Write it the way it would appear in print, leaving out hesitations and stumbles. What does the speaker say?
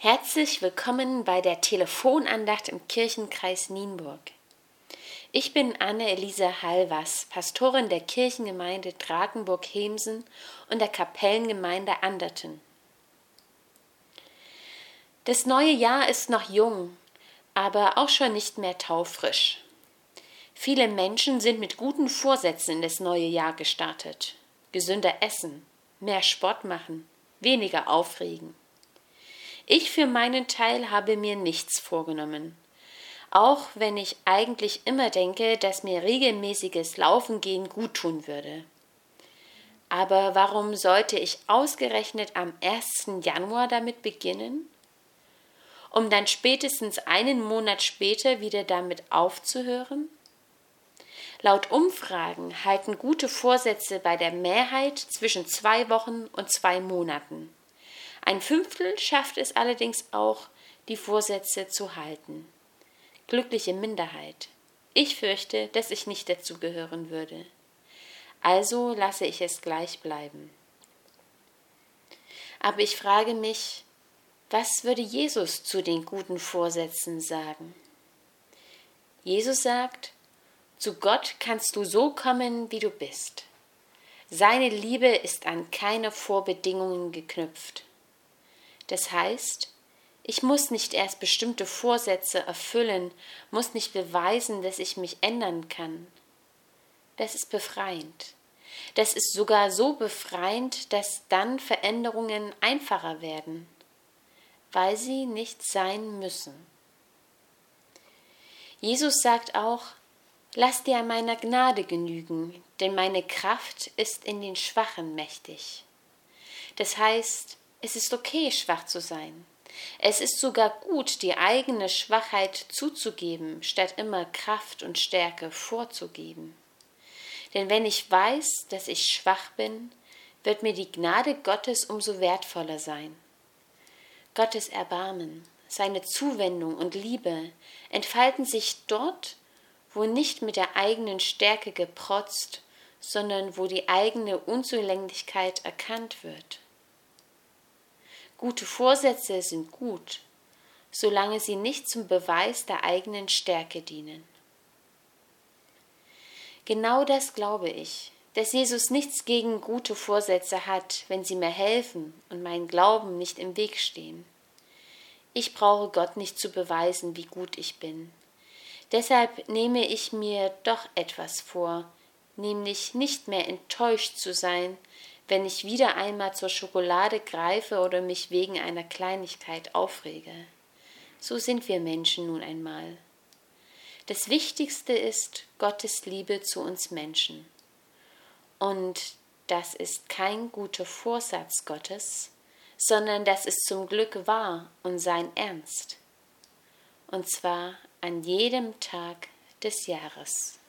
Herzlich willkommen bei der Telefonandacht im Kirchenkreis Nienburg. Ich bin Anne-Elisa Halvas, Pastorin der Kirchengemeinde Drakenburg-Hemsen und der Kapellengemeinde Anderten. Das neue Jahr ist noch jung, aber auch schon nicht mehr taufrisch. Viele Menschen sind mit guten Vorsätzen in das neue Jahr gestartet. Gesünder essen, mehr Sport machen, weniger aufregen. Ich für meinen Teil habe mir nichts vorgenommen. Auch wenn ich eigentlich immer denke, dass mir regelmäßiges Laufen gehen guttun würde. Aber warum sollte ich ausgerechnet am 1. Januar damit beginnen? Um dann spätestens einen Monat später wieder damit aufzuhören? Laut Umfragen halten gute Vorsätze bei der Mehrheit zwischen 2 Wochen und 2 Monaten. Ein Fünftel schafft es allerdings auch, die Vorsätze zu halten. Glückliche Minderheit. Ich fürchte, dass ich nicht dazu gehören würde. Also lasse ich es gleich bleiben. Aber ich frage mich, was würde Jesus zu den guten Vorsätzen sagen? Jesus sagt, zu Gott kannst du so kommen, wie du bist. Seine Liebe ist an keine Vorbedingungen geknüpft. Das heißt, ich muss nicht erst bestimmte Vorsätze erfüllen, muss nicht beweisen, dass ich mich ändern kann. Das ist befreiend. Das ist sogar so befreiend, dass dann Veränderungen einfacher werden, weil sie nicht sein müssen. Jesus sagt auch, lass dir an meiner Gnade genügen, denn meine Kraft ist in den Schwachen mächtig. Das heißt, es ist okay, schwach zu sein. Es ist sogar gut, die eigene Schwachheit zuzugeben, statt immer Kraft und Stärke vorzugeben. Denn wenn ich weiß, dass ich schwach bin, wird mir die Gnade Gottes umso wertvoller sein. Gottes Erbarmen, seine Zuwendung und Liebe entfalten sich dort, wo nicht mit der eigenen Stärke geprotzt, sondern wo die eigene Unzulänglichkeit erkannt wird. Gute Vorsätze sind gut, solange sie nicht zum Beweis der eigenen Stärke dienen. Genau das glaube ich, dass Jesus nichts gegen gute Vorsätze hat, wenn sie mir helfen und meinen Glauben nicht im Weg stehen. Ich brauche Gott nicht zu beweisen, wie gut ich bin. Deshalb nehme ich mir doch etwas vor, nämlich nicht mehr enttäuscht zu sein, wenn ich wieder einmal zur Schokolade greife oder mich wegen einer Kleinigkeit aufrege. So sind wir Menschen nun einmal. Das Wichtigste ist Gottes Liebe zu uns Menschen. Und das ist kein guter Vorsatz Gottes, sondern das ist zum Glück wahr und sein Ernst. Und zwar an jedem Tag des Jahres.